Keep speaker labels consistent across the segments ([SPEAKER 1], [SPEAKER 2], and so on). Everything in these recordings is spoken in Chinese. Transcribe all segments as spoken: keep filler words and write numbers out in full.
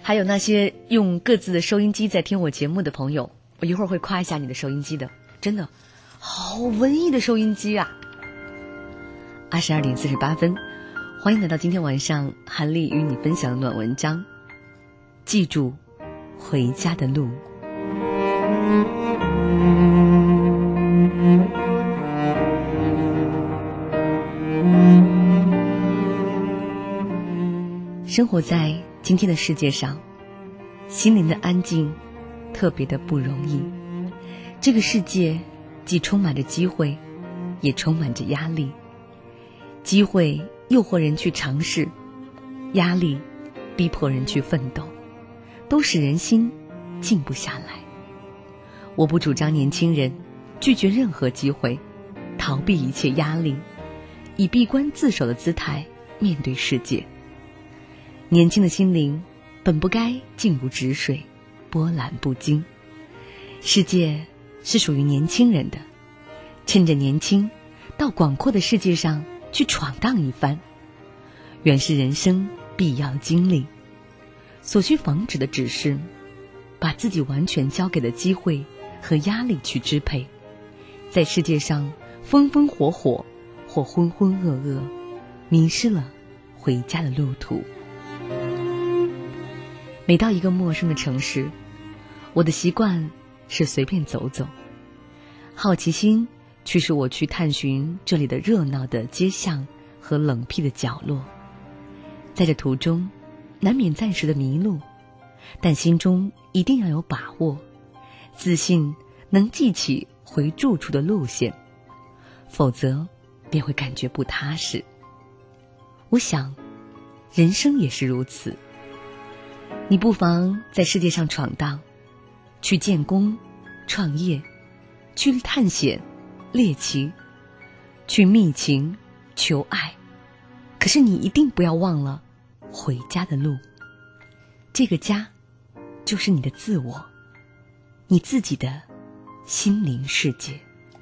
[SPEAKER 1] 还有那些用各自的收音机在听我节目的朋友，我一会儿会夸一下你的收音机的，真的好文艺的收音机啊。二十二点四十八分，欢迎来到今天晚上韩丽与你分享的暖文章，记住回家的路。生活在今天的世界上，心灵的安静特别的不容易。这个世界既充满着机会，也充满着压力。机会诱惑人去尝试，压力逼迫人去奋斗，都使人心静不下来。我不主张年轻人拒绝任何机会，逃避一切压力，以闭关自守的姿态面对世界。年轻的心灵本不该静如止水，波澜不惊。世界是属于年轻人的，趁着年轻，到广阔的世界上去闯荡一番，原是人生必要的经历。所需防止的只是把自己完全交给的机会和压力去支配，在世界上风风火火或浑浑噩噩，迷失了回家的路途。每到一个陌生的城市，我的习惯是随便走走，好奇心驱使我去探寻这里的热闹的街巷和冷僻的角落。在这途中难免暂时的迷路，但心中一定要有把握，自信能记起回住处的路线，否则便会感觉不踏实。我想人生也是如此，你不妨在世界上闯荡，去建功创业，去探险猎奇，去觅情求爱，可是你一定不要忘了回家的路。这个家就是你的自我，你自己的心灵世界。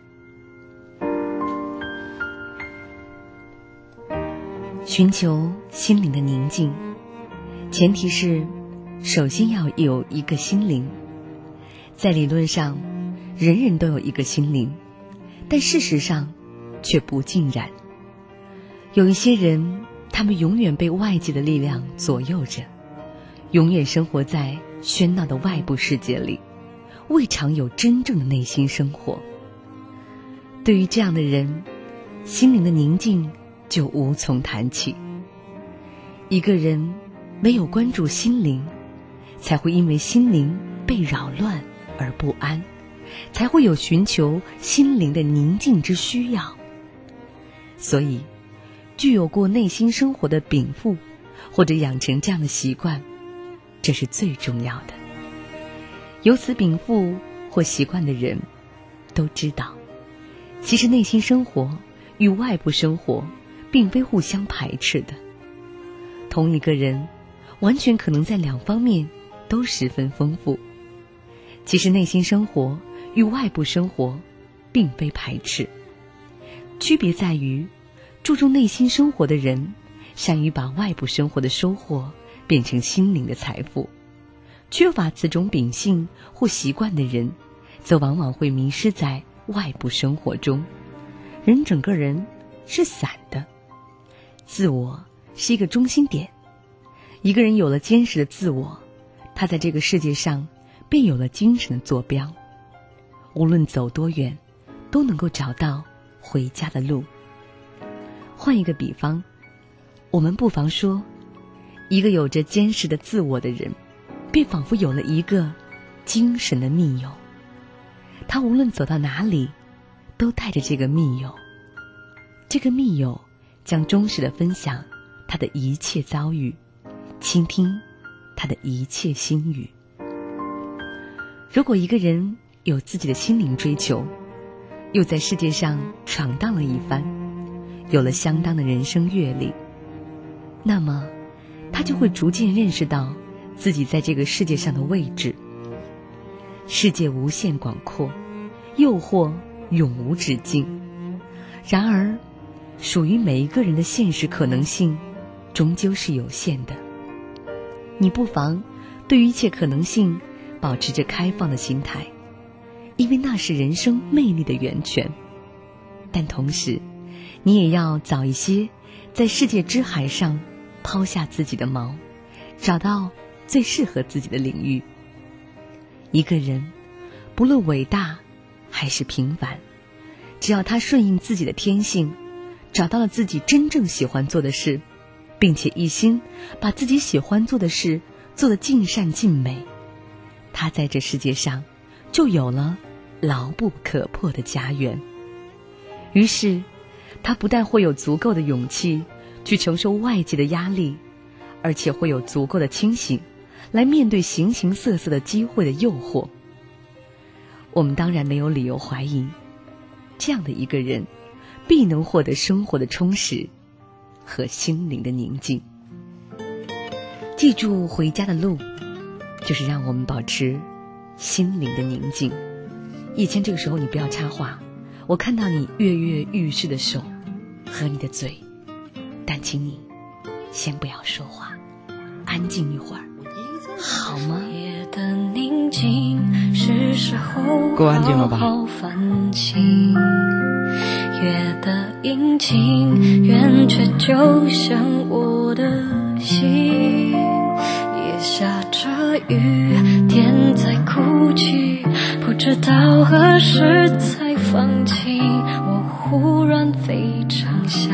[SPEAKER 1] 寻求心灵的宁静，前提是首先要有一个心灵。在理论上人人都有一个心灵，但事实上却不尽然。有一些人，他们永远被外界的力量左右着，永远生活在喧闹的外部世界里，未尝有真正的内心生活。对于这样的人，心灵的宁静就无从谈起。一个人没有关注心灵，才会因为心灵被扰乱而不安，才会有寻求心灵的宁静之需要。所以具有过内心生活的禀赋，或者养成这样的习惯，这是最重要的。有此禀赋或习惯的人都知道，其实内心生活与外部生活并非互相排斥的。同一个人完全可能在两方面都十分丰富。其实内心生活与外部生活并非排斥，区别在于注重内心生活的人善于把外部生活的收获变成心灵的财富，缺乏此种秉性或习惯的人则往往会迷失在外部生活中，人整个人是散的。自我是一个中心点，一个人有了坚实的自我，他在这个世界上便有了精神的坐标，无论走多远，都能够找到回家的路。换一个比方，我们不妨说，一个有着坚实的自我的人，便仿佛有了一个精神的密友，他无论走到哪里，都带着这个密友。这个密友将忠实地分享他的一切遭遇，倾听他的一切心语。如果一个人有自己的心灵追求，又在世界上闯荡了一番，有了相当的人生阅历，那么他就会逐渐认识到自己在这个世界上的位置。世界无限广阔，诱惑永无止境，然而属于每一个人的现实可能性终究是有限的。你不妨对于一切可能性保持着开放的心态，因为那是人生魅力的源泉。但同时，你也要早一些在世界之海上抛下自己的锚，找到最适合自己的领域。一个人不论伟大还是平凡，只要他顺应自己的天性，找到了自己真正喜欢做的事，并且一心把自己喜欢做的事做得尽善尽美，他在这世界上就有了牢不可破的家园。于是他不但会有足够的勇气去承受外界的压力，而且会有足够的清醒来面对形形色色的机会的诱惑。我们当然没有理由怀疑，这样的一个人必能获得生活的充实和心灵的宁静。记住，回家的路就是让我们保持心灵的宁静。以前这个时候你不要插话，我看到你跃跃欲试的手和你的嘴，但请你先不要说话，安静一会儿好吗？
[SPEAKER 2] 夜的宁静是时候
[SPEAKER 3] 够安静了吧？
[SPEAKER 2] 好好反省，夜的阴晴圆缺就像我的心，也下着雨，天在哭泣，不知道何时才放晴。我忽然非常想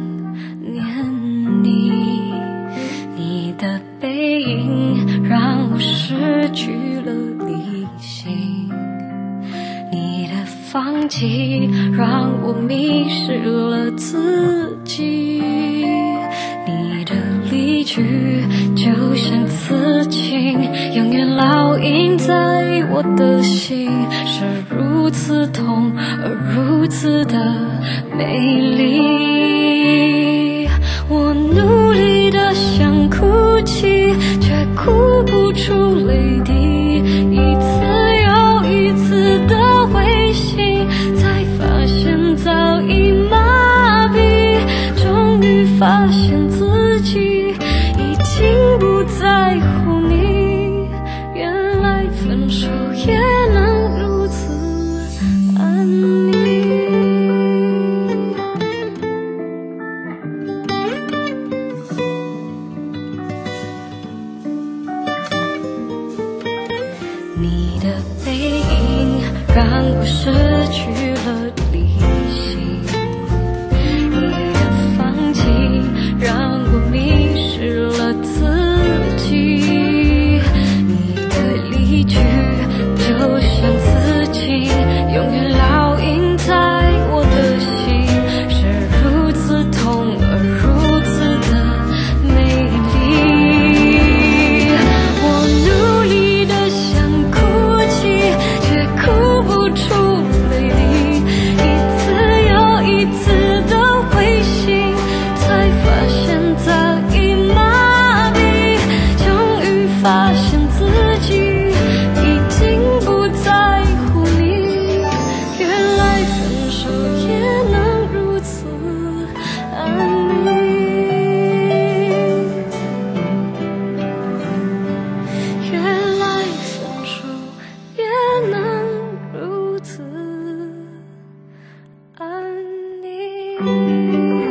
[SPEAKER 2] 念你，你的背影让我失去了理性，你的放弃让我迷失了自己，你的离去就像刺青，永远烙印在我的心，是如此痛而如此的美丽。我努力的想哭泣，却哭不出泪滴，一次又一次的灰心，才发现早已麻痹，终于发现自己已经不在乎你，原来分手也能如此安宁。你的背影让我失去了理性，你的放弃让我迷失了自己，你的离去就像刺青，永远烙印在我的心，是如此痛而如此的美丽。我努力的想哭泣，却哭不出泪滴，一次又一次的灰心，才发现早已麻痹，终于发现自己已经不在乎你，原来分手也能如此安宁，原来分手也能如此安宁。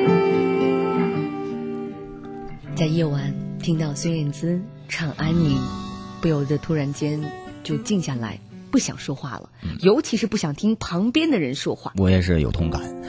[SPEAKER 1] 在夜晚听到孙燕姿唱《安宁》，不由得突然间就静下来，不想说话了，尤其是不想听旁边的人说话。
[SPEAKER 3] 我也是有同感。